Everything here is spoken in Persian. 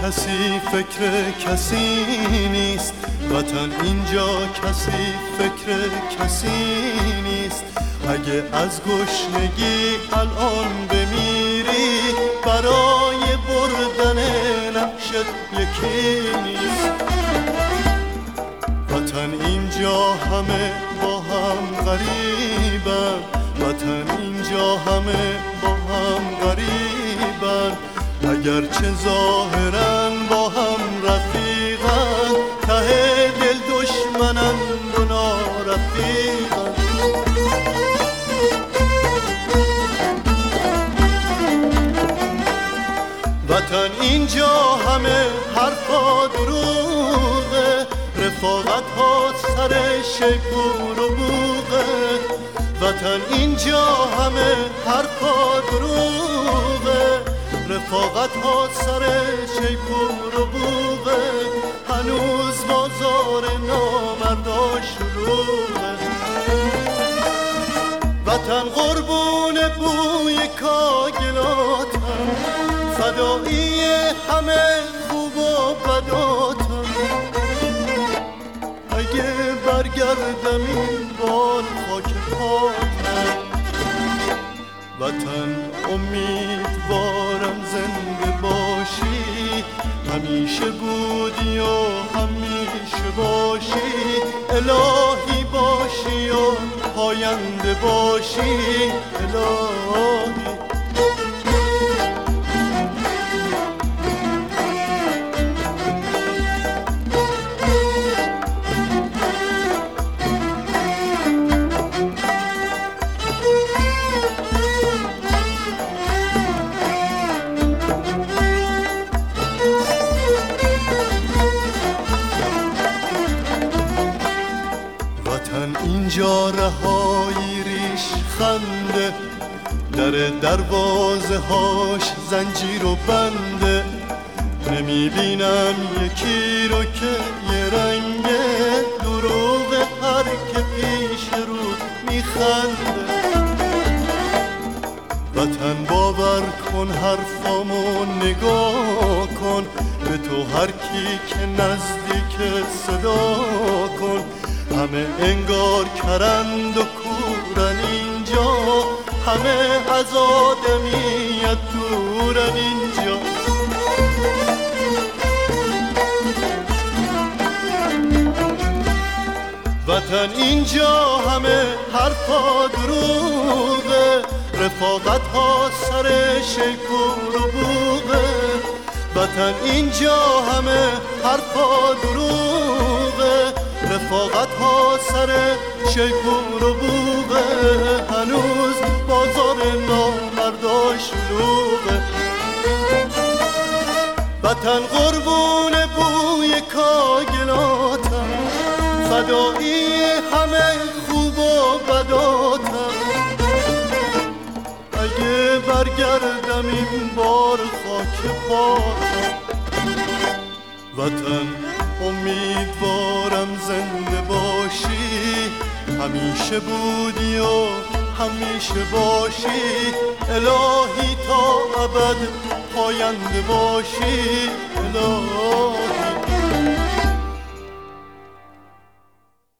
کسی فکر کسی نیست، وطن اینجا کسی فکر کسی نیست. اگه از گشنگی الان بمیری برای بردن نقشت یکی نیست. وطن اینجا همه با هم غریبن، وطن اینجا همه با هم غریبن. اگرچه ظاهرن با هم رفیقن، ته دل دشمنن و نارفیقن. وطن اینجا همه حرفا دروغه، رفاقت ها سر شیپور و بوغه. وطن اینجا همه حرفا دروغه، رفاقت ها سر شیپور و بوغه. هنوز بازار نامردا شلوغه. وطن قربون بوی کاگلاتم، فدایی همه خوب و بداتم. اگه برگردم این بار خاک پاتم. وطن امیدوارم زنده باشی، همیشه بودی و همیشه باشی. الهی باشی و پاینده باشی الهی. اینجا رهایی ریش خنده، در دروازه هاش زنجیر و بنده. نمیبینم یکی رو که یه رنگه، دروغ هر که پیش رو میخنده. وطن باور کن حرفامو نگاه کن، به تو هر کی که نزدیک صدا کن. همه انگار کرند و کورن اینجا، همه از آدمیت دورن اینجا. وطن اینجا همه حرفا دروغه، رفاقت ها سر شیپور و بوغه. وطن اینجا همه حرفا دروغه، رفاقت ها سر شیپور و بوغه. هنوز بازار نامردا شلوغه. وطن قربون بوی کاگلاتم، فدایی همه خوب و بداتم. اگه برگردم این بار خاک پاتم. وطن امیدوارم زنده باشی، همیشه بودی و همیشه باشی. الهی تا ابد پاینده باشی الهی.